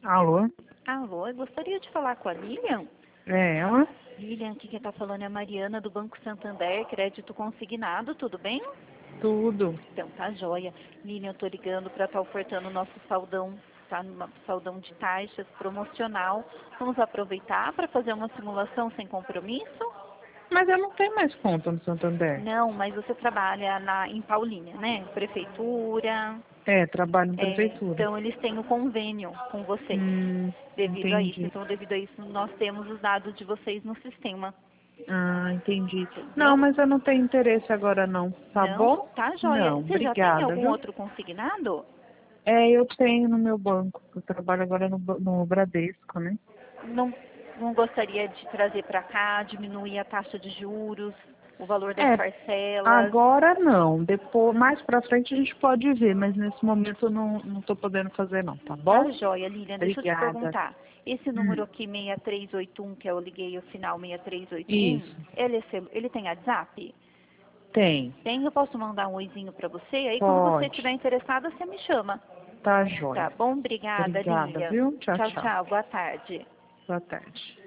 Alô? Alô, eu gostaria de falar com a Lilian. É ela? Lilian, aqui quem está falando é a Mariana do Banco Santander, crédito consignado, tudo bem? Tudo. Então, tá joia. Lilian, eu tô ligando para estar ofertando o nosso saldão, tá? Numa saldão de taxas promocional. Vamos aproveitar para fazer uma simulação sem compromisso? Mas eu não tenho mais conta no Santander. Não, mas você trabalha em Paulínia, né? Prefeitura. É, trabalho na prefeitura. Então, eles têm um convênio com vocês. Devido a isso. Entendi. Então, devido a isso, nós temos os dados de vocês no sistema. Ah, entendi. Não, Entendeu? mas eu não tenho interesse agora não, tá Não? bom? Tá joia. Não, Você já tem obrigada, algum viu? outro consignado? É, eu tenho no meu banco. Eu trabalho agora no Bradesco, né? Não, não gostaria de trazer para cá, diminuir a taxa de juros, o valor das É, parcelas? agora não. Depois, mais pra frente a gente pode ver, mas nesse momento eu não tô podendo fazer não, tá Tá bom? joia, Lilian. Deixa eu te Obrigada. perguntar. Esse Hum, número aqui, 6381, que eu liguei o final 6381, isso. ele tem WhatsApp? Tem. Tem, eu posso mandar um oizinho para você? Aí quando você estiver Pode. interessada, você me chama. Tá Tá joia. bom? Obrigada, Obrigada, Lilian. viu? Tchau, Tchau, tchau. tchau. Boa tarde. Boa tarde.